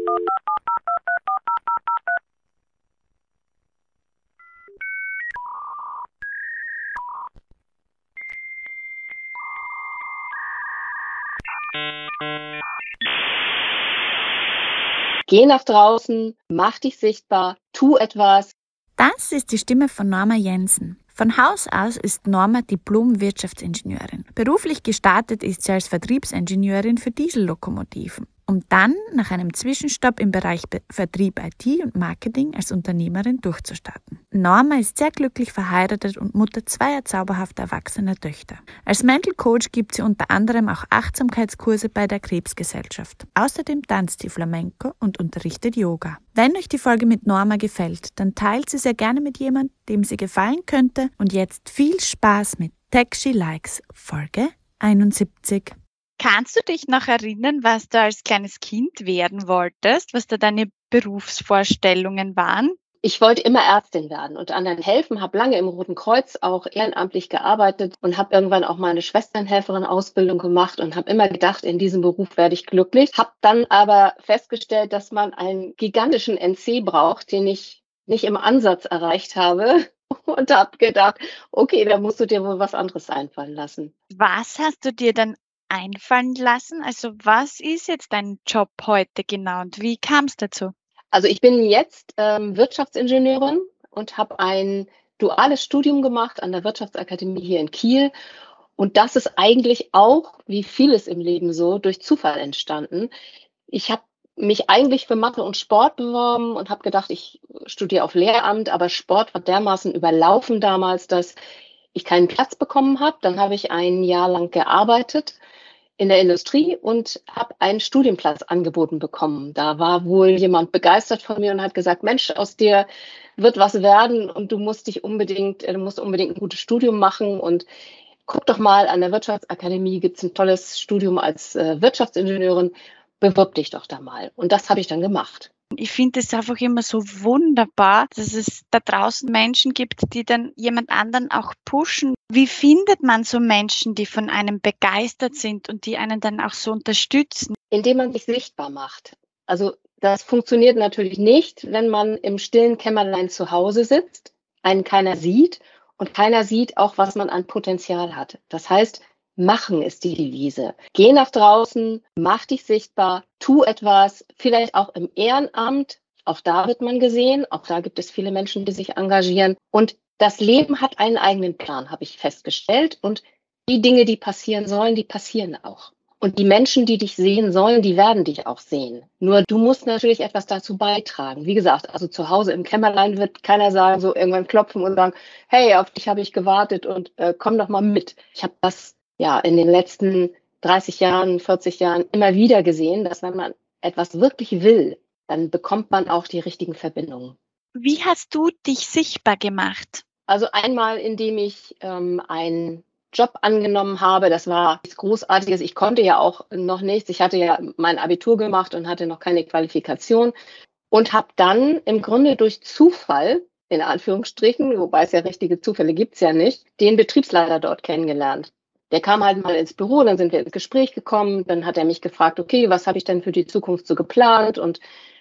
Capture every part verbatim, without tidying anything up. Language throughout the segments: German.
Geh nach draußen, mach dich sichtbar, tu etwas. Das ist die Stimme von Norma Jensen. Von Haus aus ist Norma Diplom-Wirtschaftsingenieurin. Beruflich gestartet ist sie als Vertriebsingenieurin für Diesellokomotiven, um dann nach einem Zwischenstopp im Bereich Be- Vertrieb I T und Marketing als Unternehmerin durchzustarten. Norma ist sehr glücklich verheiratet und Mutter zweier zauberhafter erwachsener Töchter. Als Mental Coach gibt sie unter anderem auch Achtsamkeitskurse bei der Krebsgesellschaft. Außerdem tanzt sie Flamenco und unterrichtet Yoga. Wenn euch die Folge mit Norma gefällt, dann teilt sie sehr gerne mit jemandem, dem sie gefallen könnte. Und jetzt viel Spaß mit Tech She Likes, Folge einundsiebzig. Kannst du dich noch erinnern, was du als kleines Kind werden wolltest, was da deine Berufsvorstellungen waren? Ich wollte immer Ärztin werden und anderen helfen, habe lange im Roten Kreuz auch ehrenamtlich gearbeitet und habe irgendwann auch mal eine Schwesternhelferin-Ausbildung gemacht und habe immer gedacht, in diesem Beruf werde ich glücklich. Habe dann aber festgestellt, dass man einen gigantischen N C braucht, den ich nicht im Ansatz erreicht habe und habe gedacht, okay, da musst du dir wohl was anderes einfallen lassen. Was hast du dir dann einfallen lassen? Also was ist jetzt dein Job heute genau und wie kam es dazu? Also ich bin jetzt ähm, Wirtschaftsingenieurin und habe ein duales Studium gemacht an der Wirtschaftsakademie hier in Kiel. Und das ist eigentlich auch, wie vieles im Leben so, durch Zufall entstanden. Ich habe mich eigentlich für Mathe und Sport beworben und habe gedacht, ich studiere auf Lehramt, aber Sport war dermaßen überlaufen damals, dass ich keinen Platz bekommen habe. Dann habe ich ein Jahr lang gearbeitet in der Industrie und habe einen Studienplatz angeboten bekommen. Da war wohl jemand begeistert von mir und hat gesagt, Mensch, aus dir wird was werden und du musst dich unbedingt, du musst unbedingt ein gutes Studium machen und guck doch mal, an der Wirtschaftsakademie gibt es ein tolles Studium als äh, Wirtschaftsingenieurin, bewirb dich doch da mal. Und das habe ich dann gemacht. Ich finde es einfach immer so wunderbar, dass es da draußen Menschen gibt, die dann jemand anderen auch pushen. Wie findet man so Menschen, die von einem begeistert sind und die einen dann auch so unterstützen? Indem man sich sichtbar macht. Also das funktioniert natürlich nicht, wenn man im stillen Kämmerlein zu Hause sitzt, einen keiner sieht und keiner sieht auch, was man an Potenzial hat. Das heißt, machen ist die Devise. Geh nach draußen, mach dich sichtbar, tu etwas, vielleicht auch im Ehrenamt. Auch da wird man gesehen. Auch da gibt es viele Menschen, die sich engagieren. Und das Leben hat einen eigenen Plan, habe ich festgestellt. Und die Dinge, die passieren sollen, die passieren auch. Und die Menschen, die dich sehen sollen, die werden dich auch sehen. Nur du musst natürlich etwas dazu beitragen. Wie gesagt, also zu Hause im Kämmerlein wird keiner sagen, so irgendwann klopfen und sagen, hey, auf dich habe ich gewartet und äh, komm doch mal mit. Ich habe das ja in den letzten dreißig Jahren, vierzig Jahren immer wieder gesehen, dass wenn man etwas wirklich will, dann bekommt man auch die richtigen Verbindungen. Wie hast du dich sichtbar gemacht? Also einmal, indem ich ähm, ein Job angenommen habe. Das war nichts Großartiges. Ich konnte ja auch noch nichts. Ich hatte ja mein Abitur gemacht und hatte noch keine Qualifikation und habe dann im Grunde durch Zufall, in Anführungsstrichen, wobei es ja richtige Zufälle gibt es ja nicht, den Betriebsleiter dort kennengelernt. Der kam halt mal ins Büro, dann sind wir ins Gespräch gekommen, dann hat er mich gefragt, okay, was habe ich denn für die Zukunft so geplant? Und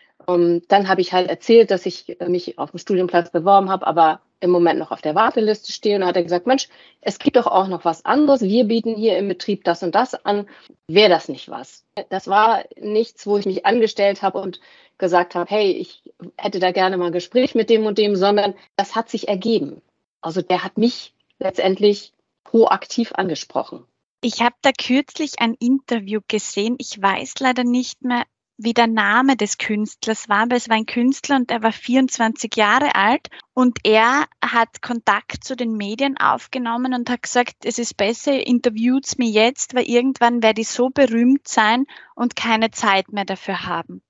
um, dann habe ich halt erzählt, dass ich mich auf dem Studienplatz beworben habe, aber im Moment noch auf der Warteliste stehe. Und dann hat er gesagt, Mensch, es gibt doch auch noch was anderes. Wir bieten hier im Betrieb das und das an. Wäre das nicht was? Das war nichts, wo ich mich angestellt habe und gesagt habe, hey, ich hätte da gerne mal ein Gespräch mit dem und dem, sondern das hat sich ergeben. Also der hat mich letztendlich proaktiv angesprochen. Ich habe da kürzlich ein Interview gesehen. Ich weiß leider nicht mehr, wie der Name des Künstlers war, aber es war ein Künstler und er war vierundzwanzig Jahre alt und er hat Kontakt zu den Medien aufgenommen und hat gesagt, es ist besser, ihr interviewt mich jetzt, weil irgendwann werde ich so berühmt sein und keine Zeit mehr dafür haben.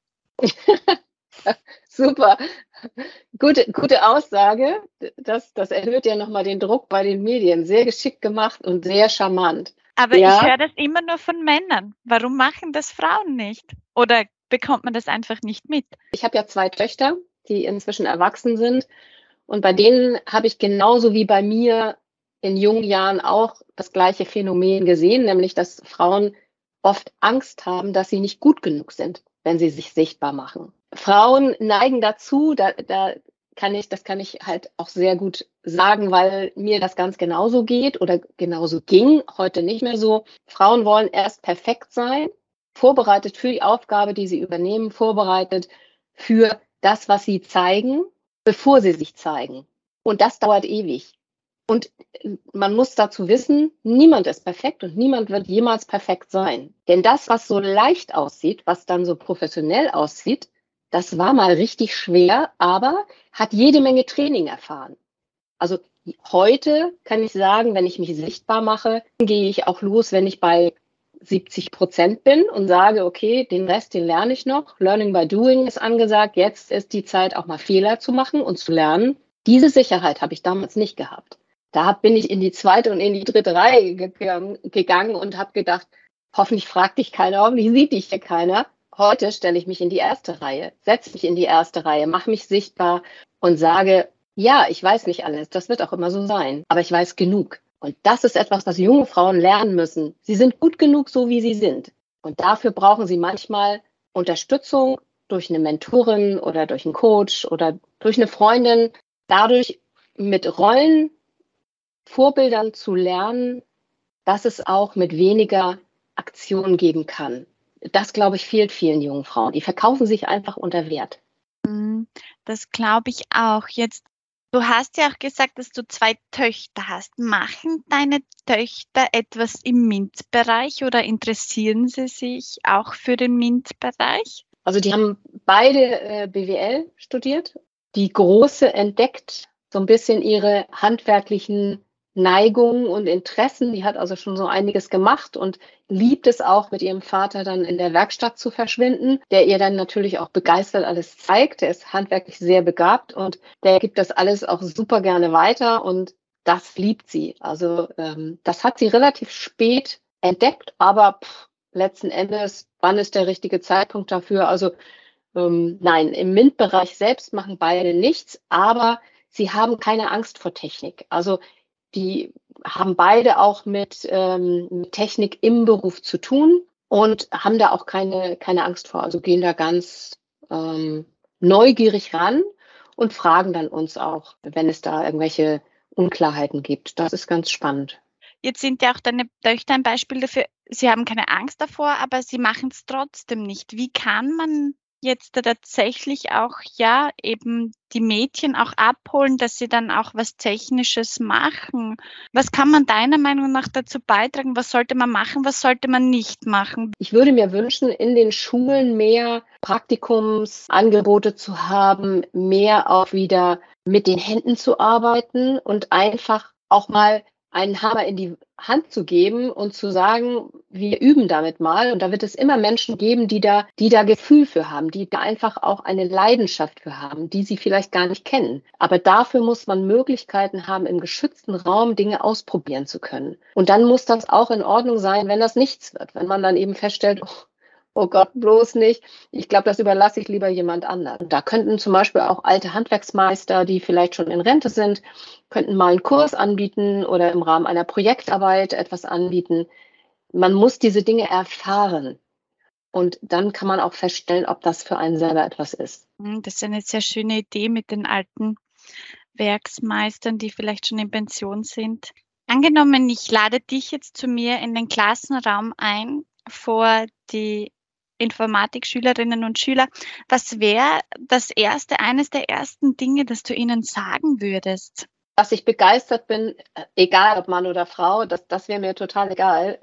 Super, gute, gute Aussage. Das, das erhöht ja nochmal den Druck bei den Medien. Sehr geschickt gemacht und sehr charmant. Aber ja. Ich höre das immer nur von Männern. Warum machen das Frauen nicht? Oder bekommt man das einfach nicht mit? Ich habe ja zwei Töchter, die inzwischen erwachsen sind. Und bei denen habe ich genauso wie bei mir in jungen Jahren auch das gleiche Phänomen gesehen, nämlich dass Frauen oft Angst haben, dass sie nicht gut genug sind. wenn sie sich sichtbar machen. Frauen neigen dazu, da, da kann ich, das kann ich halt auch sehr gut sagen, weil mir das ganz genauso geht oder genauso ging, heute nicht mehr so. Frauen wollen erst perfekt sein, vorbereitet für die Aufgabe, die sie übernehmen, vorbereitet für das, was sie zeigen, bevor sie sich zeigen. Und das dauert ewig. Und man muss dazu wissen, niemand ist perfekt und niemand wird jemals perfekt sein. Denn das, was so leicht aussieht, was dann so professionell aussieht, das war mal richtig schwer, aber hat jede Menge Training erfahren. Also heute kann ich sagen, wenn ich mich sichtbar mache, gehe ich auch los, wenn ich bei siebzig Prozent bin und sage, okay, den Rest, den lerne ich noch. Learning by doing ist angesagt. Jetzt ist die Zeit, auch mal Fehler zu machen und zu lernen. Diese Sicherheit habe ich damals nicht gehabt. Da bin ich in die zweite und in die dritte Reihe gegangen und habe gedacht, hoffentlich fragt dich keiner, hoffentlich sieht dich hier keiner. Heute stelle ich mich in die erste Reihe, setze mich in die erste Reihe, mache mich sichtbar und sage, ja, ich weiß nicht alles, das wird auch immer so sein, aber ich weiß genug. Und das ist etwas, was junge Frauen lernen müssen. Sie sind gut genug, so wie sie sind. Und dafür brauchen sie manchmal Unterstützung durch eine Mentorin oder durch einen Coach oder durch eine Freundin. Dadurch mit Rollen, Vorbildern zu lernen, dass es auch mit weniger Aktion geben kann. Das, glaube ich, fehlt vielen jungen Frauen. Die verkaufen sich einfach unter Wert. Das glaube ich auch. Jetzt, du hast ja auch gesagt, dass du zwei Töchter hast. Machen deine Töchter etwas im MINT-Bereich oder interessieren sie sich auch für den MINT-Bereich? Also die haben beide äh, B W L studiert. Die Große entdeckt so ein bisschen ihre handwerklichen Neigungen und Interessen. Die hat also schon so einiges gemacht und liebt es auch, mit ihrem Vater dann in der Werkstatt zu verschwinden, der ihr dann natürlich auch begeistert alles zeigt. Der ist handwerklich sehr begabt und der gibt das alles auch super gerne weiter und das liebt sie. Also ähm, das hat sie relativ spät entdeckt, aber pff, letzten Endes, wann ist der richtige Zeitpunkt dafür? Also ähm, nein, im MINT-Bereich selbst machen beide nichts, aber sie haben keine Angst vor Technik. Also die haben beide auch mit, ähm, mit Technik im Beruf zu tun und haben da auch keine, keine Angst vor. Also gehen da ganz ähm, neugierig ran und fragen dann uns auch, wenn es da irgendwelche Unklarheiten gibt. Das ist ganz spannend. Jetzt sind ja auch deine Töchter ein Beispiel dafür, sie haben keine Angst davor, aber sie machen es trotzdem nicht. Wie kann man jetzt tatsächlich auch, ja, eben die Mädchen auch abholen, dass sie dann auch was Technisches machen? Was kann man deiner Meinung nach dazu beitragen? Was sollte man machen? Was sollte man nicht machen? Ich würde mir wünschen, in den Schulen mehr Praktikumsangebote zu haben, mehr auch wieder mit den Händen zu arbeiten und einfach auch mal einen Hammer in die Hand zu geben und zu sagen, wir üben damit mal. Und da wird es immer Menschen geben, die da, die da Gefühl für haben, die da einfach auch eine Leidenschaft für haben, die sie vielleicht gar nicht kennen. Aber dafür muss man Möglichkeiten haben, im geschützten Raum Dinge ausprobieren zu können. Und dann muss das auch in Ordnung sein, wenn das nichts wird. Wenn man dann eben feststellt, oh, oh Gott, bloß nicht. Ich glaube, das überlasse ich lieber jemand anderem. Da könnten zum Beispiel auch alte Handwerksmeister, die vielleicht schon in Rente sind, könnten mal einen Kurs anbieten oder im Rahmen einer Projektarbeit etwas anbieten. Man muss diese Dinge erfahren. Und dann kann man auch feststellen, ob das für einen selber etwas ist. Das ist eine sehr schöne Idee mit den alten Werksmeistern, die vielleicht schon in Pension sind. Angenommen, ich lade dich jetzt zu mir in den Klassenraum ein vor die Informatikschülerinnen und Schüler. Was wäre das erste, eines der ersten Dinge, das du ihnen sagen würdest? Dass ich begeistert bin, egal ob Mann oder Frau, das, das wäre mir total egal.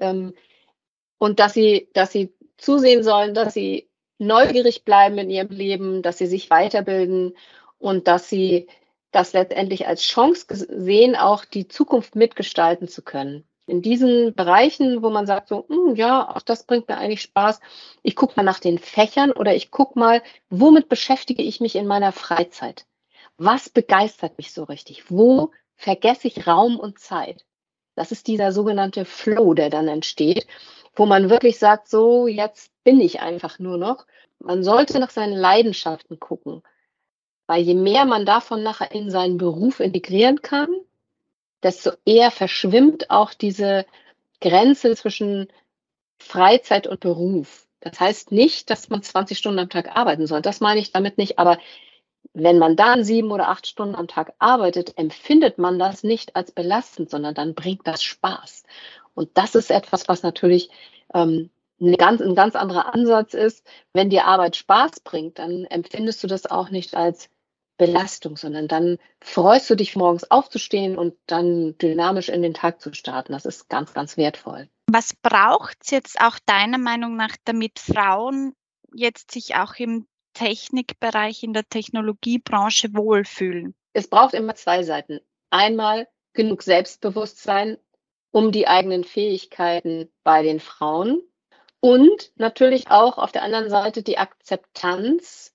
Und dass sie, dass sie zusehen sollen, dass sie neugierig bleiben in ihrem Leben, dass sie sich weiterbilden und dass sie das letztendlich als Chance sehen, auch die Zukunft mitgestalten zu können. In diesen Bereichen, wo man sagt, so, ja, auch das bringt mir eigentlich Spaß. Ich gucke mal nach den Fächern oder ich gucke mal, womit beschäftige ich mich in meiner Freizeit? Was begeistert mich so richtig? Wo vergesse ich Raum und Zeit? Das ist dieser sogenannte Flow, der dann entsteht, wo man wirklich sagt, so, jetzt bin ich einfach nur noch. Man sollte nach seinen Leidenschaften gucken, weil je mehr man davon nachher in seinen Beruf integrieren kann, desto eher verschwimmt auch diese Grenze zwischen Freizeit und Beruf. Das heißt nicht, dass man zwanzig Stunden am Tag arbeiten soll. Das meine ich damit nicht. Aber wenn man dann sieben oder acht Stunden am Tag arbeitet, empfindet man das nicht als belastend, sondern dann bringt das Spaß. Und das ist etwas, was natürlich ähm, eine ganz, ein ganz anderer Ansatz ist. Wenn dir Arbeit Spaß bringt, dann empfindest du das auch nicht als Belastung, sondern dann freust du dich, morgens aufzustehen und dann dynamisch in den Tag zu starten. Das ist ganz, ganz wertvoll. Was braucht es jetzt auch deiner Meinung nach, damit Frauen jetzt sich auch im Technikbereich, in der Technologiebranche wohlfühlen? Es braucht immer zwei Seiten. Einmal genug Selbstbewusstsein um die eigenen Fähigkeiten bei den Frauen und natürlich auch auf der anderen Seite die Akzeptanz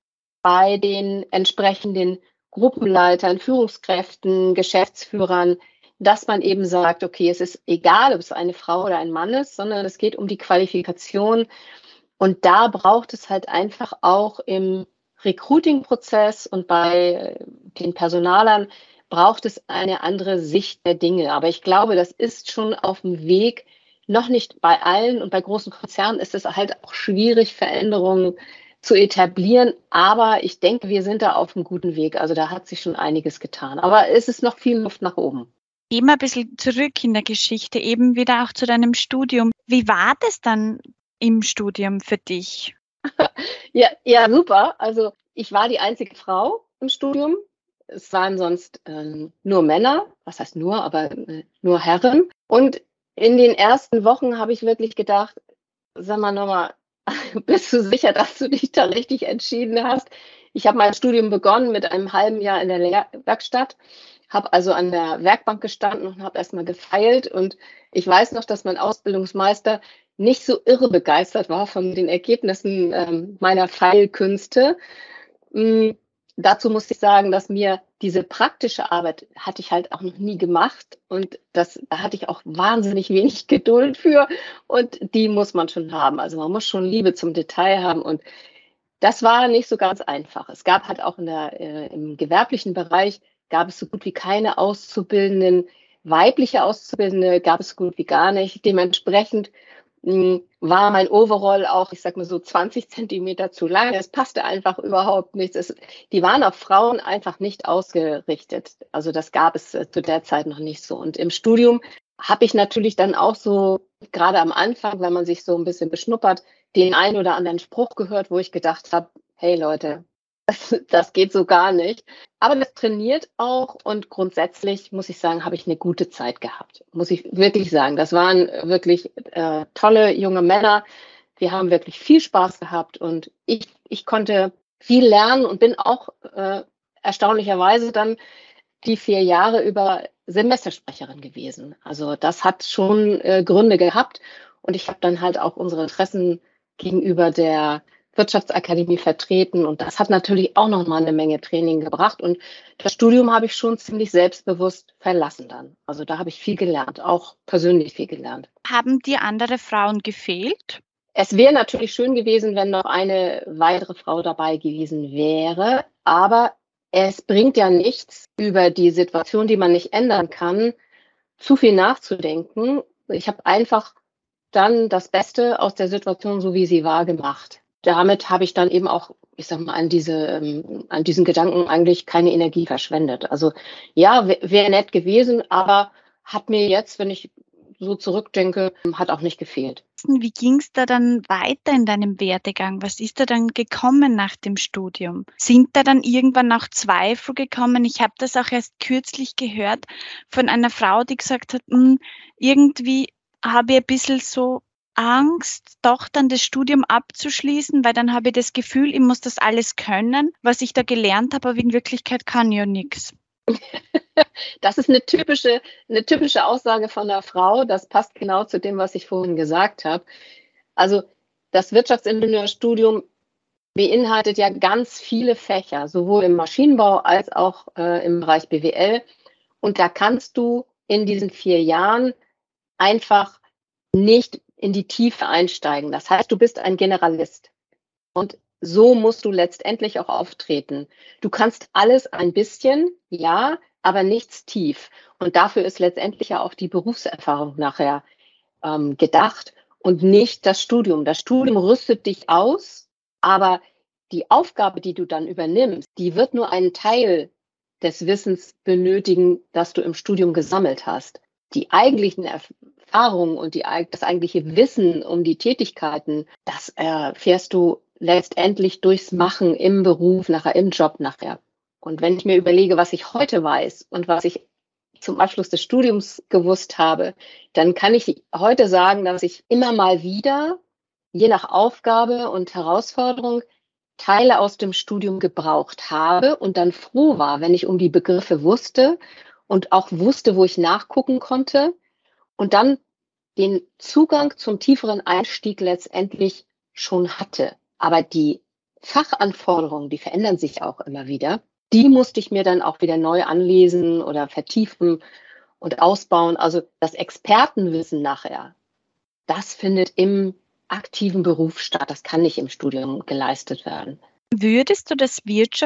bei den entsprechenden Gruppenleitern, Führungskräften, Geschäftsführern, dass man eben sagt, okay, es ist egal, ob es eine Frau oder ein Mann ist, sondern es geht um die Qualifikation. Und da braucht es halt einfach auch im Recruiting-Prozess und bei den Personalern braucht es eine andere Sicht der Dinge. Aber ich glaube, das ist schon auf dem Weg, noch nicht bei allen, und bei großen Konzernen ist es halt auch schwierig, Veränderungen zu etablieren. Aber ich denke, wir sind da auf einem guten Weg. Also da hat sich schon einiges getan. Aber es ist noch viel Luft nach oben. Geh mal ein bisschen zurück in der Geschichte, eben wieder auch zu deinem Studium. Wie war das dann im Studium für dich? Ja, ja, super. Also ich war die einzige Frau im Studium. Es waren sonst ähm, nur Männer, was heißt nur, aber äh, nur Herren. Und in den ersten Wochen habe ich wirklich gedacht, sag mal nochmal, bist du sicher, dass du dich da richtig entschieden hast? Ich habe mein Studium begonnen mit einem halben Jahr in der Lehr- Werkstatt, habe also an der Werkbank gestanden und habe erstmal gefeilt. Und ich weiß noch, dass mein Ausbildungsmeister nicht so irre begeistert war von den Ergebnissen ähm, meiner Feilkünste. Mm, dazu muss ich sagen, dass mir diese praktische Arbeit hatte ich halt auch noch nie gemacht und das, da hatte ich auch wahnsinnig wenig Geduld für und die muss man schon haben. Also man muss schon Liebe zum Detail haben und das war nicht so ganz einfach. Es gab halt auch in der, äh, im gewerblichen Bereich gab es so gut wie keine Auszubildenden, weibliche Auszubildende gab es so gut wie gar nicht. Dementsprechend war mein Overall auch, ich sag mal so zwanzig Zentimeter zu lang. Es passte einfach überhaupt nichts. Es, die waren auf Frauen einfach nicht ausgerichtet. Also das gab es äh, zu der Zeit noch nicht so. Und im Studium habe ich natürlich dann auch so, gerade am Anfang, wenn man sich so ein bisschen beschnuppert, den einen oder anderen Spruch gehört, wo ich gedacht habe, hey Leute, das, das geht so gar nicht. Aber das trainiert auch und grundsätzlich muss ich sagen, habe ich eine gute Zeit gehabt. Muss ich wirklich sagen. Das waren wirklich äh, tolle junge Männer. Wir haben wirklich viel Spaß gehabt und ich, ich konnte viel lernen und bin auch äh, erstaunlicherweise dann die vier Jahre über Semestersprecherin gewesen. Also das hat schon äh, Gründe gehabt und ich habe dann halt auch unsere Interessen gegenüber der Wirtschaftsakademie vertreten und das hat natürlich auch noch mal eine Menge Training gebracht und das Studium habe ich schon ziemlich selbstbewusst verlassen dann. Also da habe ich viel gelernt, auch persönlich viel gelernt. Haben dir andere Frauen gefehlt? Es wäre natürlich schön gewesen, wenn noch eine weitere Frau dabei gewesen wäre, aber es bringt ja nichts, über die Situation, die man nicht ändern kann, zu viel nachzudenken. Ich habe einfach dann das Beste aus der Situation, so wie sie war, gemacht. Damit habe ich dann eben auch, ich sag mal, an diese, ähm, an diesen Gedanken eigentlich keine Energie verschwendet. Also ja, wäre wär nett gewesen, aber hat mir jetzt, wenn ich so zurückdenke, hat auch nicht gefehlt. Wie ging es da dann weiter in deinem Werdegang? Was ist da dann gekommen nach dem Studium? Sind da dann irgendwann auch Zweifel gekommen? Ich habe das auch erst kürzlich gehört von einer Frau, die gesagt hat, irgendwie habe ich ein bisschen so Angst, doch dann das Studium abzuschließen, weil dann habe ich das Gefühl, ich muss das alles können, was ich da gelernt habe, aber in Wirklichkeit kann ich ja nichts. Das ist eine typische, eine typische Aussage von einer Frau. Das passt genau zu dem, was ich vorhin gesagt habe. Also das Wirtschaftsingenieurstudium beinhaltet ja ganz viele Fächer, sowohl im Maschinenbau als auch äh, im Bereich B W L. Und da kannst du in diesen vier Jahren einfach nicht in die Tiefe einsteigen. Das heißt, du bist ein Generalist. Und so musst du letztendlich auch auftreten. Du kannst alles ein bisschen, ja, aber nichts tief. Und dafür ist letztendlich ja auch die Berufserfahrung nachher ähm, gedacht. und nicht das Studium. Das Studium rüstet dich aus, aber die Aufgabe, die du dann übernimmst, die wird nur einen Teil des Wissens benötigen, das du im Studium gesammelt hast. Die eigentlichen Erfahrungen und die, das eigentliche Wissen um die Tätigkeiten, das erfährst du letztendlich durchs Machen im Beruf, nachher im Job nachher. Und wenn ich mir überlege, was ich heute weiß und was ich zum Abschluss des Studiums gewusst habe, dann kann ich heute sagen, dass ich immer mal wieder, je nach Aufgabe und Herausforderung, Teile aus dem Studium gebraucht habe und dann froh war, wenn ich um die Begriffe wusste und auch wusste, wo ich nachgucken konnte und dann den Zugang zum tieferen Einstieg letztendlich schon hatte. Aber die Fachanforderungen, die verändern sich auch immer wieder. Die musste ich mir dann auch wieder neu anlesen oder vertiefen und ausbauen. Also das Expertenwissen nachher, das findet im aktiven Beruf statt. Das kann nicht im Studium geleistet werden. Würdest du das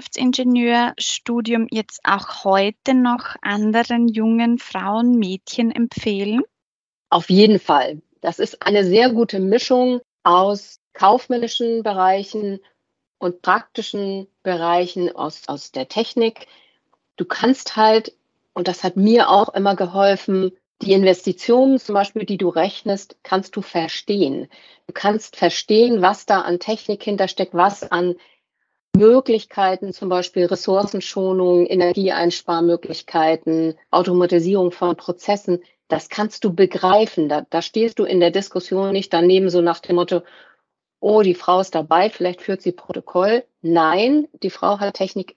Wirtschaftsingenieurstudium jetzt auch heute noch anderen jungen Frauen, Mädchen empfehlen? Auf jeden Fall. Das ist eine sehr gute Mischung aus kaufmännischen Bereichen und praktischen Bereichen aus, aus der Technik. Du kannst halt, und das hat mir auch immer geholfen, die Investitionen zum Beispiel, die du rechnest, kannst du verstehen. Du kannst verstehen, was da an Technik hintersteckt, was an Möglichkeiten, zum Beispiel Ressourcenschonung, Energieeinsparmöglichkeiten, Automatisierung von Prozessen, das kannst du begreifen. Da, da stehst du in der Diskussion nicht daneben so nach dem Motto, oh, die Frau ist dabei, vielleicht führt sie Protokoll. Nein, die Frau hat Technik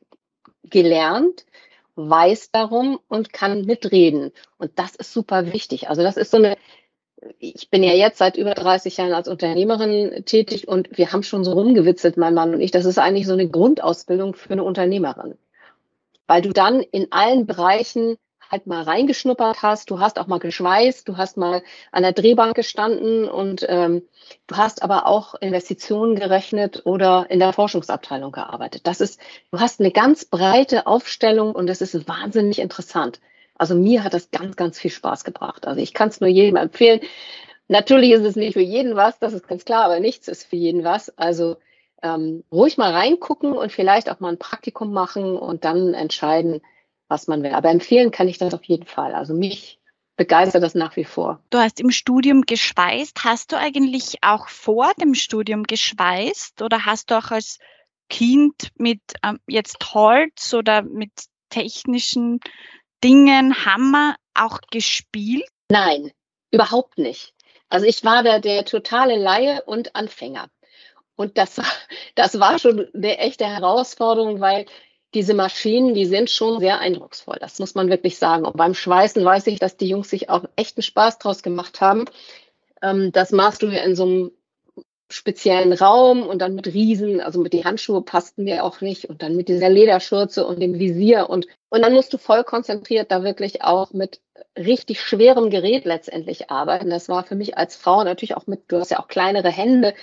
gelernt, weiß darum und kann mitreden. Und das ist super wichtig. Also das ist so eine, ich bin ja jetzt seit über dreißig Jahren als Unternehmerin tätig und wir haben schon so rumgewitzelt, mein Mann und ich, das ist eigentlich so eine Grundausbildung für eine Unternehmerin. Weil du dann in allen Bereichen halt mal reingeschnuppert hast, du hast auch mal geschweißt, du hast mal an der Drehbank gestanden und ähm, du hast aber auch Investitionen gerechnet oder in der Forschungsabteilung gearbeitet. Das ist, du hast eine ganz breite Aufstellung und das ist wahnsinnig interessant. Also mir hat das ganz, ganz viel Spaß gebracht. Also ich kann es nur jedem empfehlen. Natürlich ist es nicht für jeden was, das ist ganz klar, aber nichts ist für jeden was. Also ähm, ruhig mal reingucken und vielleicht auch mal ein Praktikum machen und dann entscheiden, was man will. Aber empfehlen kann ich das auf jeden Fall. Also mich begeistert das nach wie vor. Du hast im Studium geschweißt. Hast du eigentlich auch vor dem Studium geschweißt oder hast du auch als Kind mit ähm, jetzt Holz oder mit technischen Dingen, Hammer auch gespielt? Nein, überhaupt nicht. Also ich war der, der totale Laie und Anfänger. Und das, das war schon eine echte Herausforderung, weil diese Maschinen, die sind schon sehr eindrucksvoll. Das muss man wirklich sagen. Und beim Schweißen weiß ich, dass die Jungs sich auch echten Spaß draus gemacht haben. Ähm, das machst du ja in so einem speziellen Raum und dann mit Riesen, also mit die Handschuhe passten mir auch nicht und dann mit dieser Lederschürze und dem Visier und, und dann musst du voll konzentriert da wirklich auch mit richtig schwerem Gerät letztendlich arbeiten. Das war für mich als Frau natürlich auch mit, du hast ja auch kleinere Hände,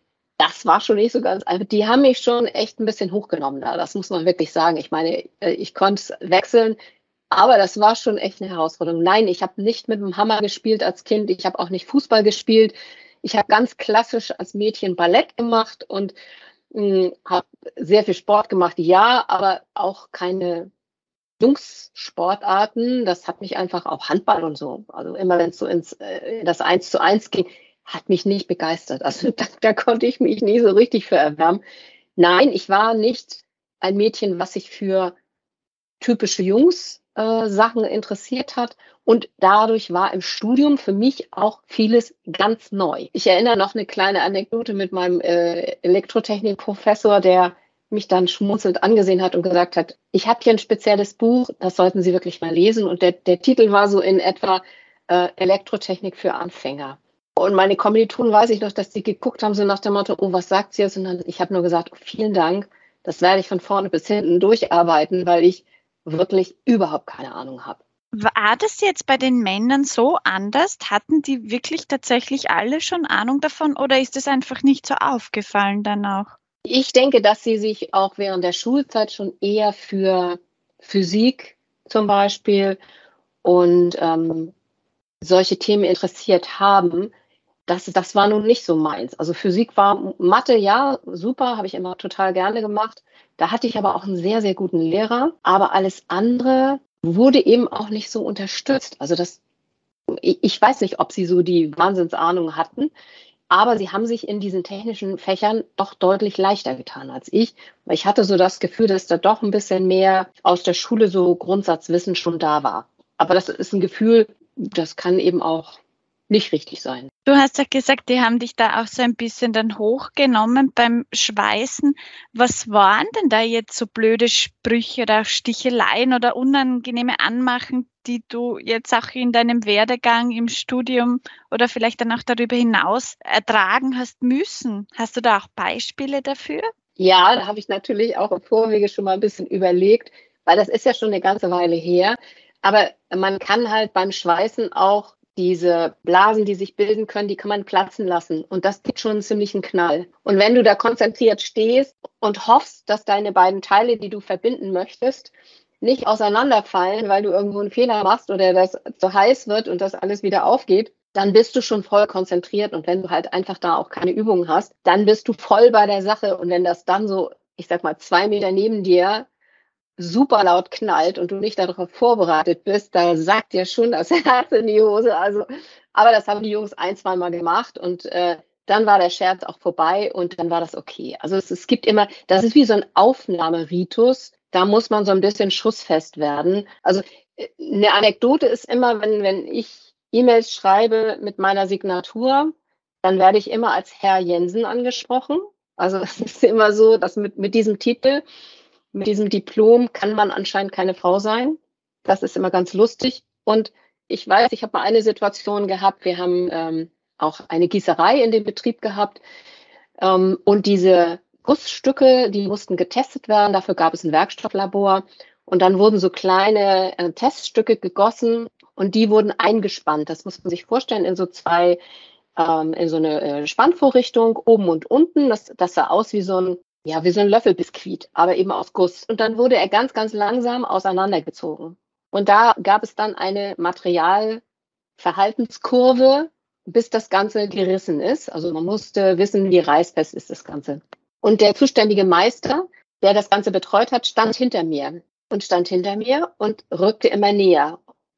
das war schon nicht so ganz einfach. Die haben mich schon echt ein bisschen hochgenommen da, das muss man wirklich sagen. Ich meine, ich konnte es wechseln, aber das war schon echt eine Herausforderung. Nein, ich habe nicht mit dem Hammer gespielt als Kind, ich habe auch nicht Fußball gespielt. Ich habe ganz klassisch als Mädchen Ballett gemacht und habe sehr viel Sport gemacht, ja, aber auch keine Jungssportarten. Das hat mich einfach auch Handball und so. Also immer wenn es so ins äh, das Eins zu Eins ging, hat mich nicht begeistert. Also da, da konnte ich mich nie so richtig für erwärmen. Nein, ich war nicht ein Mädchen, was sich für typische Jungs äh, Sachen interessiert hat. Und dadurch war im Studium für mich auch vieles ganz neu. Ich erinnere noch eine kleine Anekdote mit meinem äh, Elektrotechnikprofessor, der mich dann schmunzelnd angesehen hat und gesagt hat, ich habe hier ein spezielles Buch, das sollten Sie wirklich mal lesen. Und der, der Titel war so in etwa äh, Elektrotechnik für Anfänger. Und meine Kommilitonen weiß ich noch, dass die geguckt haben, so nach dem Motto, oh, was sagt sie jetzt? Und dann, ich habe nur gesagt, oh, vielen Dank, das werde ich von vorne bis hinten durcharbeiten, weil ich wirklich überhaupt keine Ahnung habe. War das jetzt bei den Männern so anders? Hatten die wirklich tatsächlich alle schon Ahnung davon oder ist es einfach nicht so aufgefallen dann auch? Ich denke, dass sie sich auch während der Schulzeit schon eher für Physik zum Beispiel und ähm, solche Themen interessiert haben, das, das war nun nicht so meins. Also Physik war, Mathe, ja, super, habe ich immer total gerne gemacht. Da hatte ich aber auch einen sehr, sehr guten Lehrer. Aber alles andere wurde eben auch nicht so unterstützt. Also das, ich, ich weiß nicht, ob sie so die Wahnsinnsahnung hatten, aber sie haben sich in diesen technischen Fächern doch deutlich leichter getan als ich. Weil ich hatte so das Gefühl, dass da doch ein bisschen mehr aus der Schule so Grundsatzwissen schon da war. Aber das ist ein Gefühl, das kann eben auch nicht richtig sein. Du hast ja gesagt, die haben dich da auch so ein bisschen dann hochgenommen beim Schweißen. Was waren denn da jetzt so blöde Sprüche oder Sticheleien oder unangenehme Anmachen, die du jetzt auch in deinem Werdegang im Studium oder vielleicht dann auch darüber hinaus ertragen hast müssen? Hast du da auch Beispiele dafür? Ja, da habe ich natürlich auch im Vorwege schon mal ein bisschen überlegt, weil das ist ja schon eine ganze Weile her. Aber man kann halt beim Schweißen auch diese Blasen, die sich bilden können, die kann man platzen lassen. Und das gibt schon einen ziemlichen Knall. Und wenn du da konzentriert stehst und hoffst, dass deine beiden Teile, die du verbinden möchtest, nicht auseinanderfallen, weil du irgendwo einen Fehler machst oder das zu heiß wird und das alles wieder aufgeht, dann bist du schon voll konzentriert. Und wenn du halt einfach da auch keine Übung hast, dann bist du voll bei der Sache. Und wenn das dann so, ich sag mal, zwei Meter neben dir super laut knallt und du nicht darauf vorbereitet bist, da sagt dir schon das Herz in die Hose. Also, aber das haben die Jungs ein, zwei Mal gemacht und äh, dann war der Scherz auch vorbei und dann war das okay. Also es, es gibt immer, das ist wie so ein Aufnahmeritus, da muss man so ein bisschen schussfest werden. Also eine Anekdote ist immer, wenn, wenn ich E-Mails schreibe mit meiner Signatur, dann werde ich immer als Herr Jensen angesprochen. Also es ist immer so, dass mit, mit diesem Titel, mit diesem Diplom kann man anscheinend keine Frau sein. Das ist immer ganz lustig. Und ich weiß, ich habe mal eine Situation gehabt, wir haben ähm, auch eine Gießerei in dem Betrieb gehabt. Ähm, und diese Gussstücke, die mussten getestet werden. Dafür gab es ein Werkstofflabor. Und dann wurden so kleine äh, Teststücke gegossen und die wurden eingespannt. Das muss man sich vorstellen in so zwei, ähm, in so eine äh, Spannvorrichtung oben und unten. Das, das sah aus wie so ein Ja, wie so ein Löffelbiskuit, aber eben aus Guss. Und dann wurde er ganz, ganz langsam auseinandergezogen. Und da gab es dann eine Materialverhaltenskurve, bis das Ganze gerissen ist. Also man musste wissen, wie reißfest ist das Ganze. Und der zuständige Meister, der das Ganze betreut hat, stand hinter mir und stand hinter mir und rückte immer näher.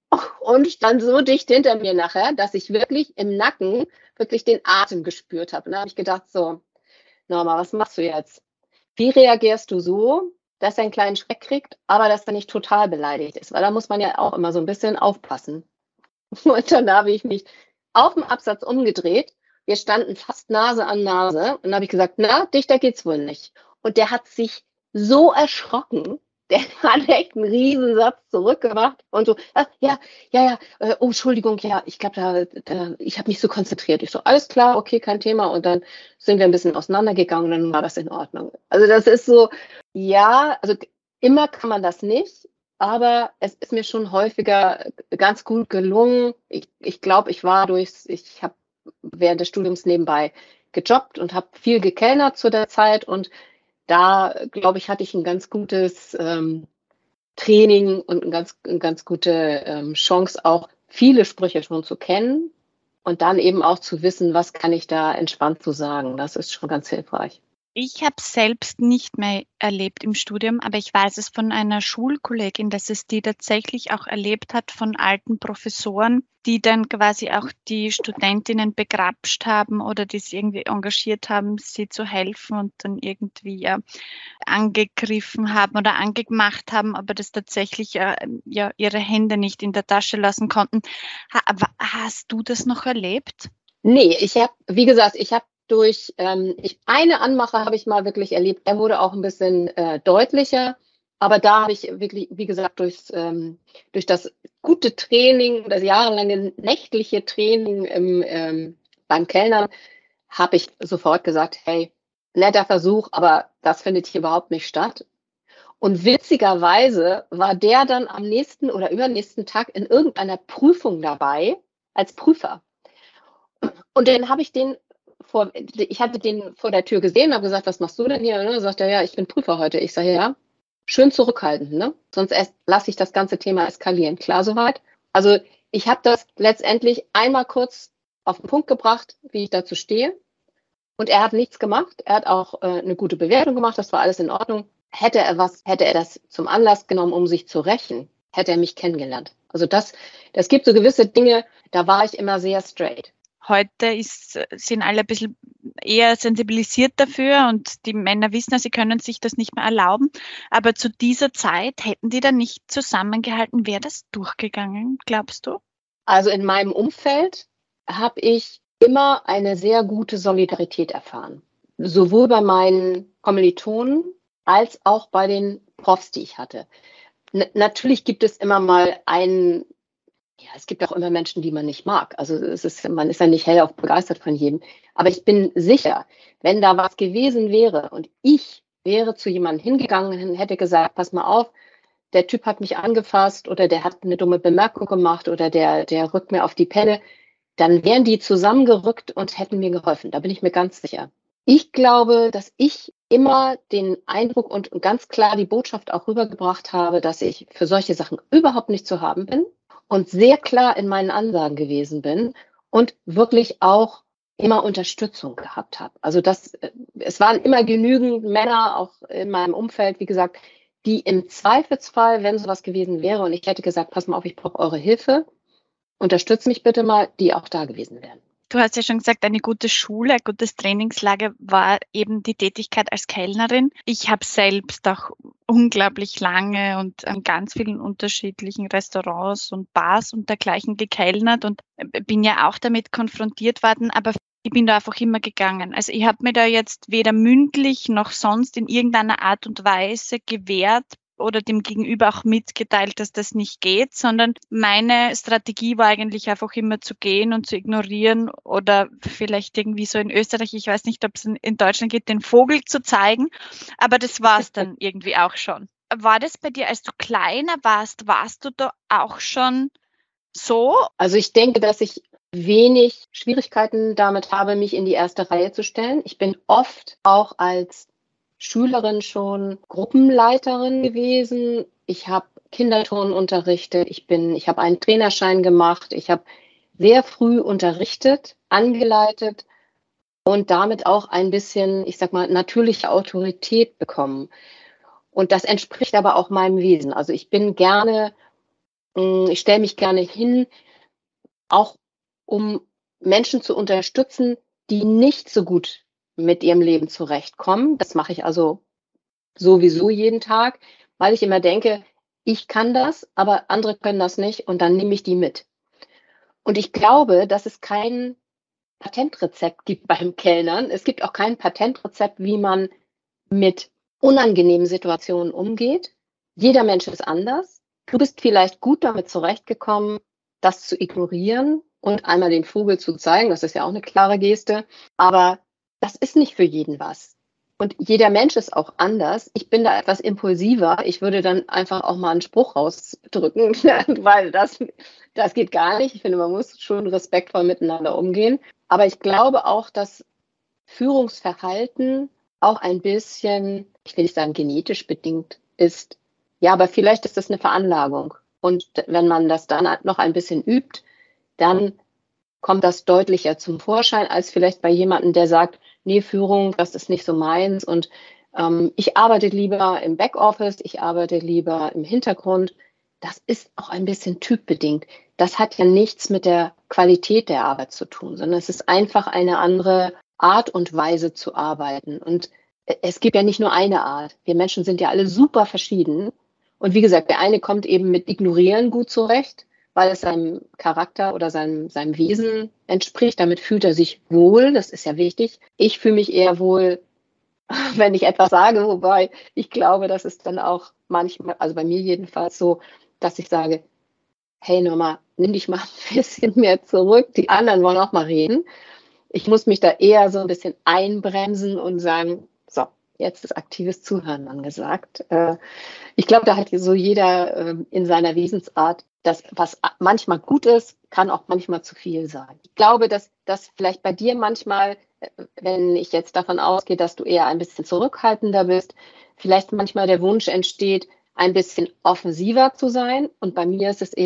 Und stand so dicht hinter mir nachher, dass ich wirklich im Nacken wirklich den Atem gespürt habe. Und da habe ich gedacht, so, Norma, was machst du jetzt? Wie reagierst du so, dass er einen kleinen Schreck kriegt, aber dass er nicht total beleidigt ist? Weil da muss man ja auch immer so ein bisschen aufpassen. Und dann habe ich mich auf dem Absatz umgedreht. Wir standen fast Nase an Nase. Und dann habe ich gesagt, na, dichter geht's wohl nicht. Und der hat sich so erschrocken. Der hat echt einen Riesensatz zurückgemacht und so, ah, ja, ja, ja, äh, oh, Entschuldigung, ja, ich glaube, da, da, ich habe mich so konzentriert. Ich so, alles klar, okay, kein Thema. Und dann sind wir ein bisschen auseinandergegangen und dann war das in Ordnung. Also das ist so, ja, also immer kann man das nicht, aber es ist mir schon häufiger ganz gut gelungen. Ich, ich glaube, ich war durchs, ich habe während des Studiums nebenbei gejobbt und habe viel gekellnert zu der Zeit und da, glaube ich, hatte ich ein ganz gutes ähm, Training und eine ganz, eine ganz gute ähm, Chance, auch viele Sprüche schon zu kennen und dann eben auch zu wissen, was kann ich da entspannt zu sagen. Das ist schon ganz hilfreich. Ich habe es selbst nicht mehr erlebt im Studium, aber ich weiß es von einer Schulkollegin, dass es die tatsächlich auch erlebt hat von alten Professoren, die dann quasi auch die Studentinnen begrapscht haben oder die sie irgendwie engagiert haben, sie zu helfen und dann irgendwie ja, angegriffen haben oder angemacht haben, aber das tatsächlich äh, ja ihre Hände nicht in der Tasche lassen konnten. Ha, hast du das noch erlebt? Nee, ich habe, wie gesagt, ich habe durch ähm, ich, eine Anmache habe ich mal wirklich erlebt. Er wurde auch ein bisschen äh, deutlicher, aber da habe ich wirklich, wie gesagt, durchs, ähm, durch das gute Training, das jahrelange nächtliche Training im, ähm, beim Kellnern, habe ich sofort gesagt, hey, netter Versuch, aber das findet hier überhaupt nicht statt. Und witzigerweise war der dann am nächsten oder übernächsten Tag in irgendeiner Prüfung dabei als Prüfer. Und dann habe ich den vor, ich hatte den vor der Tür gesehen, habe gesagt, was machst du denn hier? Und dann sagt er, ja, ich bin Prüfer heute. Ich sage, ja, schön zurückhaltend, ne? Sonst lasse ich das ganze Thema eskalieren. Klar soweit? Also ich habe das letztendlich einmal kurz auf den Punkt gebracht, wie ich dazu stehe. Und er hat nichts gemacht. Er hat auch äh, eine gute Bewertung gemacht. Das war alles in Ordnung. Hätte er was, hätte er das zum Anlass genommen, um sich zu rächen, hätte er mich kennengelernt. Also das, das gibt so gewisse Dinge, da war ich immer sehr straight. Heute ist, sind alle ein bisschen eher sensibilisiert dafür und die Männer wissen, sie können sich das nicht mehr erlauben. Aber zu dieser Zeit hätten die dann nicht zusammengehalten. Wäre das durchgegangen, glaubst du? Also in meinem Umfeld habe ich immer eine sehr gute Solidarität erfahren. Sowohl bei meinen Kommilitonen als auch bei den Profs, die ich hatte. N- natürlich gibt es immer mal einen, ja, es gibt auch immer Menschen, die man nicht mag. Also es ist, man ist ja nicht hellauf begeistert von jedem. Aber ich bin sicher, wenn da was gewesen wäre und ich wäre zu jemandem hingegangen und hätte gesagt, pass mal auf, der Typ hat mich angefasst oder der hat eine dumme Bemerkung gemacht oder der, der rückt mir auf die Pelle, dann wären die zusammengerückt und hätten mir geholfen. Da bin ich mir ganz sicher. Ich glaube, dass ich immer den Eindruck und ganz klar die Botschaft auch rübergebracht habe, dass ich für solche Sachen überhaupt nicht zu haben bin und sehr klar in meinen Ansagen gewesen bin und wirklich auch immer Unterstützung gehabt habe. Also das, es waren immer genügend Männer, auch in meinem Umfeld, wie gesagt, die im Zweifelsfall, wenn sowas gewesen wäre und ich hätte gesagt, pass mal auf, ich brauche eure Hilfe, unterstützt mich bitte mal, die auch da gewesen wären. Du hast ja schon gesagt, eine gute Schule, ein gutes Trainingslager war eben die Tätigkeit als Kellnerin. Ich habe selbst auch unglaublich lange und an ganz vielen unterschiedlichen Restaurants und Bars und dergleichen gekellnert und bin ja auch damit konfrontiert worden, aber ich bin da einfach immer gegangen. Also ich habe mir da jetzt weder mündlich noch sonst in irgendeiner Art und Weise gewehrt oder dem Gegenüber auch mitgeteilt, dass das nicht geht, sondern meine Strategie war eigentlich einfach immer zu gehen und zu ignorieren oder vielleicht irgendwie so in Österreich, ich weiß nicht, ob es in Deutschland geht, den Vogel zu zeigen, aber das war es dann irgendwie auch schon. War das bei dir, als du kleiner warst, warst du da auch schon so? Also ich denke, dass ich wenig Schwierigkeiten damit habe, mich in die erste Reihe zu stellen. Ich bin oft auch als Schülerin schon Gruppenleiterin gewesen. Ich habe Kinderturnen unterrichtet. Ich bin, ich habe einen Trainerschein gemacht. Ich habe sehr früh unterrichtet, angeleitet und damit auch ein bisschen, ich sag mal, natürliche Autorität bekommen. Und das entspricht aber auch meinem Wesen. Also ich bin gerne, ich stelle mich gerne hin, auch um Menschen zu unterstützen, die nicht so gut mit ihrem Leben zurechtkommen. Das mache ich also sowieso jeden Tag, weil ich immer denke, ich kann das, aber andere können das nicht und dann nehme ich die mit. Und ich glaube, dass es kein Patentrezept gibt beim Kellnern. Es gibt auch kein Patentrezept, wie man mit unangenehmen Situationen umgeht. Jeder Mensch ist anders. Du bist vielleicht gut damit zurechtgekommen, das zu ignorieren und einmal den Vogel zu zeigen. Das ist ja auch eine klare Geste. Aber das ist nicht für jeden was. Und jeder Mensch ist auch anders. Ich bin da etwas impulsiver. Ich würde dann einfach auch mal einen Spruch rausdrücken, weil das, das geht gar nicht. Ich finde, man muss schon respektvoll miteinander umgehen. Aber ich glaube auch, dass Führungsverhalten auch ein bisschen, ich will nicht sagen genetisch bedingt ist. Ja, aber vielleicht ist das eine Veranlagung. Und wenn man das dann noch ein bisschen übt, dann kommt das deutlicher zum Vorschein, als vielleicht bei jemandem, der sagt, nee, Führung, das ist nicht so meins und ähm, ich arbeite lieber im Backoffice, ich arbeite lieber im Hintergrund. Das ist auch ein bisschen typbedingt. Das hat ja nichts mit der Qualität der Arbeit zu tun, sondern es ist einfach eine andere Art und Weise zu arbeiten. Und es gibt ja nicht nur eine Art. Wir Menschen sind ja alle super verschieden. Und wie gesagt, der eine kommt eben mit Ignorieren gut zurecht, weil es seinem Charakter oder seinem, seinem Wesen entspricht. Damit fühlt er sich wohl, das ist ja wichtig. Ich fühle mich eher wohl, wenn ich etwas sage, wobei ich glaube, das ist dann auch manchmal, also bei mir jedenfalls so, dass ich sage, hey Norma, nimm dich mal ein bisschen mehr zurück, die anderen wollen auch mal reden. Ich muss mich da eher so ein bisschen einbremsen und sagen, so, jetzt ist aktives Zuhören angesagt. Ich glaube, da hat so jeder in seiner Wesensart, das, was manchmal gut ist, kann auch manchmal zu viel sein. Ich glaube, dass das vielleicht bei dir manchmal, wenn ich jetzt davon ausgehe, dass du eher ein bisschen zurückhaltender bist, vielleicht manchmal der Wunsch entsteht, ein bisschen offensiver zu sein. Und bei mir ist es eben,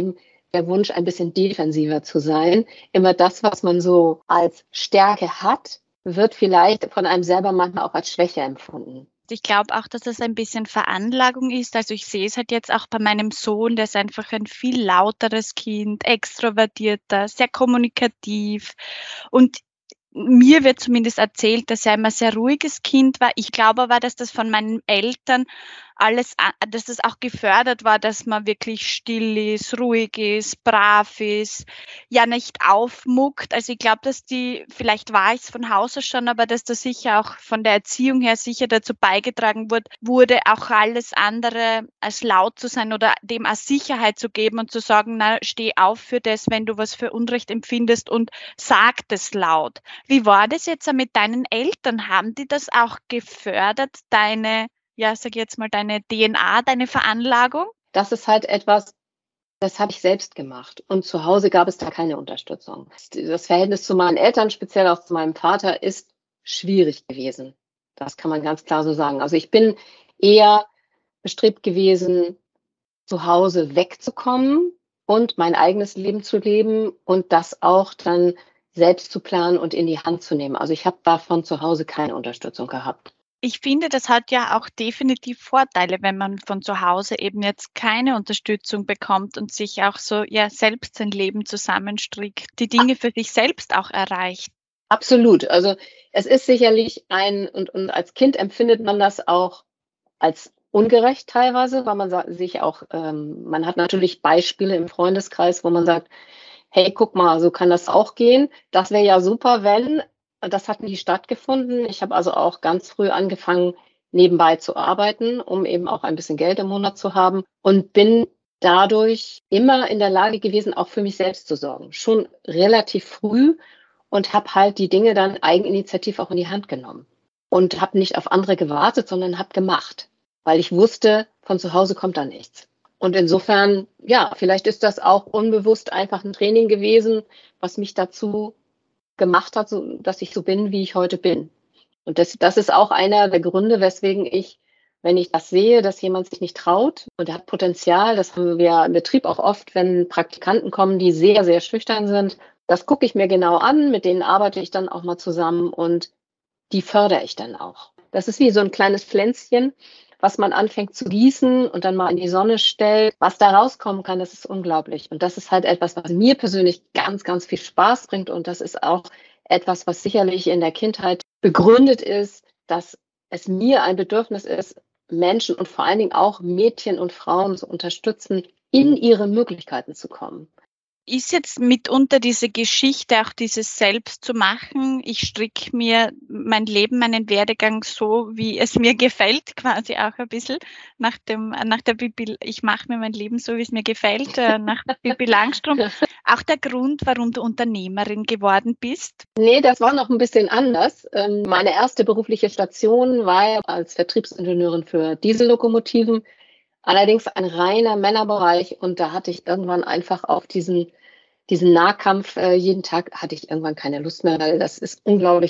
der Wunsch, ein bisschen defensiver zu sein. Immer das, was man so als Stärke hat, wird vielleicht von einem selber manchmal auch als Schwäche empfunden. Ich glaube auch, dass das ein bisschen Veranlagung ist. Also ich sehe es halt jetzt auch bei meinem Sohn, der ist einfach ein viel lauteres Kind, extrovertierter, sehr kommunikativ. Und mir wird zumindest erzählt, dass er immer ein sehr ruhiges Kind war. Ich glaube aber, dass das von meinen Eltern alles, dass das auch gefördert war, dass man wirklich still ist, ruhig ist, brav ist, ja nicht aufmuckt. Also ich glaube, dass die, vielleicht war ich es von Hause schon, aber dass das sicher auch von der Erziehung her sicher dazu beigetragen wurde, wurde auch alles andere als laut zu sein oder dem als Sicherheit zu geben und zu sagen, na, steh auf für das, wenn du was für Unrecht empfindest und sag das laut. Wie war das jetzt mit deinen Eltern? Haben die das auch gefördert, deine ja, sag jetzt mal, deine D N A, deine Veranlagung? Das ist halt etwas, das habe ich selbst gemacht. Und zu Hause gab es da keine Unterstützung. Das Verhältnis zu meinen Eltern, speziell auch zu meinem Vater, ist schwierig gewesen. Das kann man ganz klar so sagen. Also ich bin eher bestrebt gewesen, zu Hause wegzukommen und mein eigenes Leben zu leben und das auch dann selbst zu planen und in die Hand zu nehmen. Also ich habe da von zu Hause keine Unterstützung gehabt. Ich finde, das hat ja auch definitiv Vorteile, wenn man von zu Hause eben jetzt keine Unterstützung bekommt und sich auch so ja selbst sein Leben zusammenstrickt, die Dinge für sich selbst auch erreicht. Absolut. Also es ist sicherlich ein, und, und als Kind empfindet man das auch als ungerecht teilweise, weil man sich auch, ähm, man hat natürlich Beispiele im Freundeskreis, wo man sagt, hey, guck mal, so kann das auch gehen. Das wäre ja super, wenn. Das hat nie stattgefunden. Ich habe also auch ganz früh angefangen, nebenbei zu arbeiten, um eben auch ein bisschen Geld im Monat zu haben und bin dadurch immer in der Lage gewesen, auch für mich selbst zu sorgen. Schon relativ früh und habe halt die Dinge dann eigeninitiativ auch in die Hand genommen und habe nicht auf andere gewartet, sondern habe gemacht, weil ich wusste, von zu Hause kommt da nichts. Und insofern, ja, vielleicht ist das auch unbewusst einfach ein Training gewesen, was mich dazu gemacht hat, so, dass ich so bin, wie ich heute bin. Und das, das ist auch einer der Gründe, weswegen ich, wenn ich das sehe, dass jemand sich nicht traut und er hat Potenzial, das haben wir im Betrieb auch oft, wenn Praktikanten kommen, die sehr, sehr schüchtern sind, das gucke ich mir genau an, mit denen arbeite ich dann auch mal zusammen und die fördere ich dann auch. Das ist wie so ein kleines Pflänzchen, was man anfängt zu gießen und dann mal in die Sonne stellt. Was da rauskommen kann, das ist unglaublich. Und das ist halt etwas, was mir persönlich ganz, ganz viel Spaß bringt. Und das ist auch etwas, was sicherlich in der Kindheit begründet ist, dass es mir ein Bedürfnis ist, Menschen und vor allen Dingen auch Mädchen und Frauen zu unterstützen, in ihre Möglichkeiten zu kommen. Ist jetzt mitunter diese Geschichte, auch dieses Selbst zu machen, ich stricke mir mein Leben, meinen Werdegang so, wie es mir gefällt, quasi auch ein bisschen nach dem, nach der Bibi, ich mache mir mein Leben so, wie es mir gefällt, nach Bibi Langstrumpf, auch der Grund, warum du Unternehmerin geworden bist? Nee, das war noch ein bisschen anders. Meine erste berufliche Station war als Vertriebsingenieurin für Diesellokomotiven. Allerdings ein reiner Männerbereich und da hatte ich irgendwann einfach auf diesen, diesen Nahkampf, äh, jeden Tag hatte ich irgendwann keine Lust mehr, weil das ist unglaublich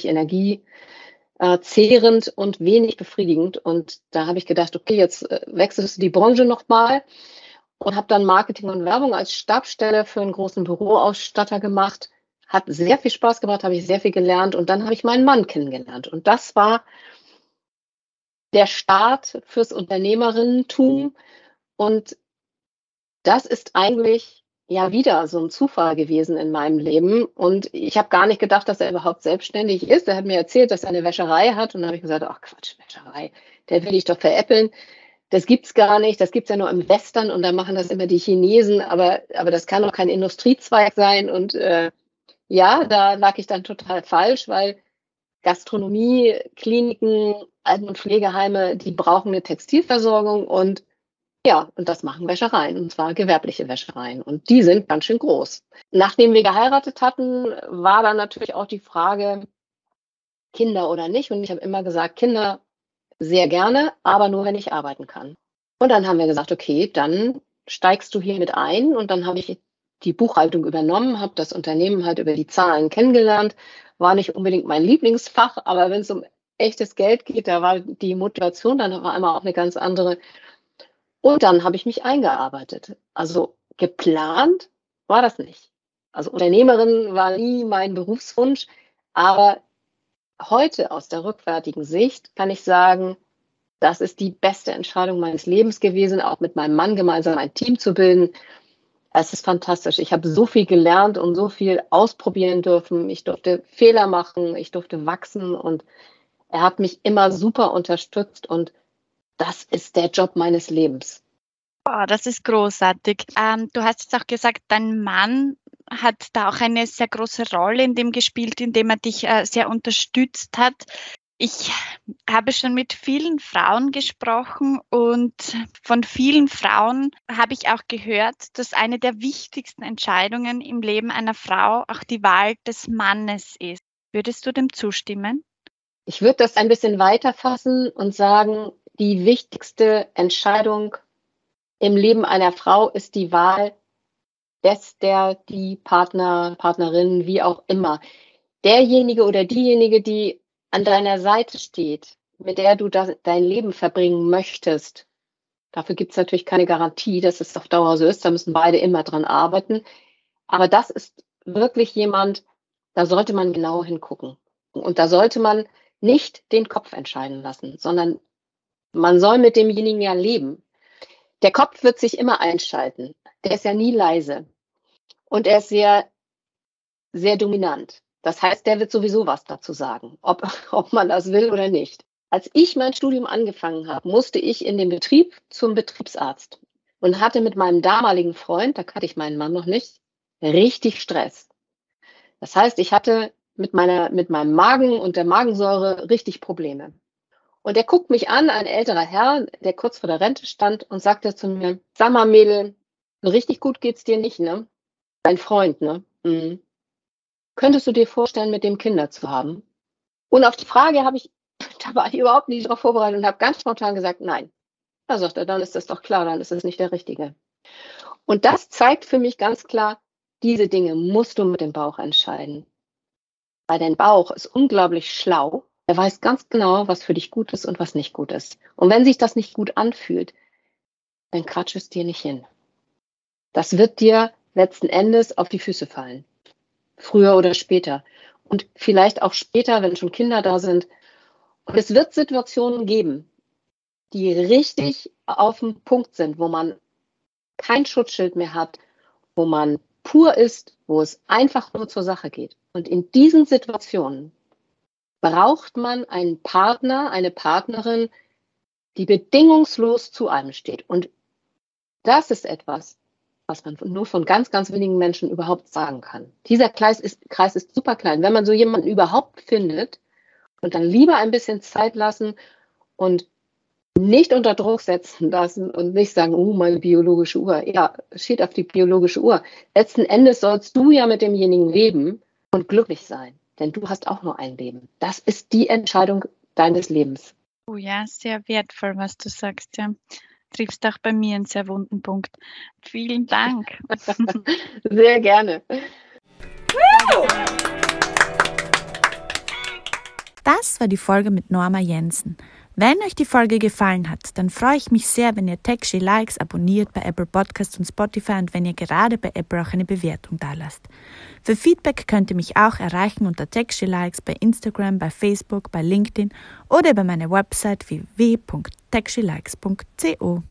energiezehrend und wenig befriedigend. Und da habe ich gedacht, okay, jetzt äh, wechselst du die Branche nochmal und habe dann Marketing und Werbung als Stabsstelle für einen großen Büroausstatter gemacht. Hat sehr viel Spaß gemacht, habe ich sehr viel gelernt und dann habe ich meinen Mann kennengelernt. Und das war der Start fürs Unternehmerinnentum. Und das ist eigentlich ja wieder so ein Zufall gewesen in meinem Leben. Und ich habe gar nicht gedacht, dass er überhaupt selbstständig ist. Er hat mir erzählt, dass er eine Wäscherei hat. Und dann habe ich gesagt, ach Quatsch, Wäscherei, der will ich doch veräppeln. Das gibt's gar nicht. Das gibt's ja nur im Western und da machen das immer die Chinesen. Aber, aber das kann doch kein Industriezweig sein. Und äh, ja, da lag ich dann total falsch, weil Gastronomie, Kliniken, Alten- und Pflegeheime, die brauchen eine Textilversorgung und ja, und das machen Wäschereien, und zwar gewerbliche Wäschereien. Und die sind ganz schön groß. Nachdem wir geheiratet hatten, war dann natürlich auch die Frage, Kinder oder nicht. Und ich habe immer gesagt, Kinder sehr gerne, aber nur, wenn ich arbeiten kann. Und dann haben wir gesagt, okay, dann steigst du hier mit ein. Und dann habe ich die Buchhaltung übernommen, habe das Unternehmen halt über die Zahlen kennengelernt. War nicht unbedingt mein Lieblingsfach, aber wenn es um echtes Geld geht, da war die Motivation dann war immer auch eine ganz andere. Und dann habe ich mich eingearbeitet. Also geplant war das nicht. Also Unternehmerin war nie mein Berufswunsch, aber heute aus der rückwärtigen Sicht kann ich sagen, das ist die beste Entscheidung meines Lebens gewesen, auch mit meinem Mann gemeinsam ein Team zu bilden. Es ist fantastisch. Ich habe so viel gelernt und so viel ausprobieren dürfen. Ich durfte Fehler machen, ich durfte wachsen und er hat mich immer super unterstützt und das ist der Job meines Lebens. Oh, das ist großartig. Ähm, du hast jetzt auch gesagt, dein Mann hat da auch eine sehr große Rolle in dem gespielt, indem er dich äh, sehr unterstützt hat. Ich habe schon mit vielen Frauen gesprochen und von vielen Frauen habe ich auch gehört, dass eine der wichtigsten Entscheidungen im Leben einer Frau auch die Wahl des Mannes ist. Würdest du dem zustimmen? Ich würde das ein bisschen weiter fassen und sagen, die wichtigste Entscheidung im Leben einer Frau ist die Wahl des, der, die Partner, Partnerin, wie auch immer. Derjenige oder diejenige, die an deiner Seite steht, mit der du das, dein Leben verbringen möchtest. Dafür gibt es natürlich keine Garantie, dass es auf Dauer so ist. Da müssen beide immer dran arbeiten. Aber das ist wirklich jemand, da sollte man genau hingucken. Und da sollte man nicht den Kopf entscheiden lassen, sondern man soll mit demjenigen ja leben. Der Kopf wird sich immer einschalten. Der ist ja nie leise. Und er ist sehr, sehr dominant. Das heißt, der wird sowieso was dazu sagen, ob, ob man das will oder nicht. Als ich mein Studium angefangen habe, musste ich in den Betrieb zum Betriebsarzt und hatte mit meinem damaligen Freund, da kannte ich meinen Mann noch nicht, richtig Stress. Das heißt, ich hatte mit meiner, mit meinem Magen und der Magensäure richtig Probleme. Und er guckt mich an, ein älterer Herr, der kurz vor der Rente stand und sagte zu mir, sag mal Mädel, so richtig gut geht's dir nicht, ne? Dein Freund, ne? Mhm. Könntest du dir vorstellen, mit dem Kinder zu haben? Und auf die Frage habe ich, da war ich überhaupt nicht darauf vorbereitet und habe ganz spontan gesagt, nein. Da sagt er, dann ist das doch klar, dann ist es nicht der Richtige. Und das zeigt für mich ganz klar, diese Dinge musst du mit dem Bauch entscheiden. Weil dein Bauch ist unglaublich schlau. Er weiß ganz genau, was für dich gut ist und was nicht gut ist. Und wenn sich das nicht gut anfühlt, dann quatsch es dir nicht hin. Das wird dir letzten Endes auf die Füße fallen. Früher oder später. Und vielleicht auch später, wenn schon Kinder da sind. Und es wird Situationen geben, die richtig auf dem Punkt sind, wo man kein Schutzschild mehr hat, wo man pur ist, wo es einfach nur zur Sache geht. Und in diesen Situationen braucht man einen Partner, eine Partnerin, die bedingungslos zu einem steht. Und das ist etwas, was man nur von ganz, ganz wenigen Menschen überhaupt sagen kann. Dieser Kreis ist, Kreis ist super klein. Wenn man so jemanden überhaupt findet und dann lieber ein bisschen Zeit lassen und nicht unter Druck setzen lassen und nicht sagen, oh, meine biologische Uhr. Ja, steht auf die biologische Uhr. Letzten Endes sollst du ja mit demjenigen leben und glücklich sein. Denn du hast auch nur ein Leben. Das ist die Entscheidung deines Lebens. Oh ja, sehr wertvoll, was du sagst, ja. Triffst auch bei mir einen sehr wunden Punkt. Vielen Dank. Sehr gerne. Das war die Folge mit Norma Jensen. Wenn euch die Folge gefallen hat, dann freue ich mich sehr, wenn ihr Techshe Likes abonniert bei Apple Podcasts und Spotify und wenn ihr gerade bei Apple auch eine Bewertung dalasst. Für Feedback könnt ihr mich auch erreichen unter Techshe Likes bei Instagram, bei Facebook, bei LinkedIn oder über meine Website w w w punkt techshelikes punkt co.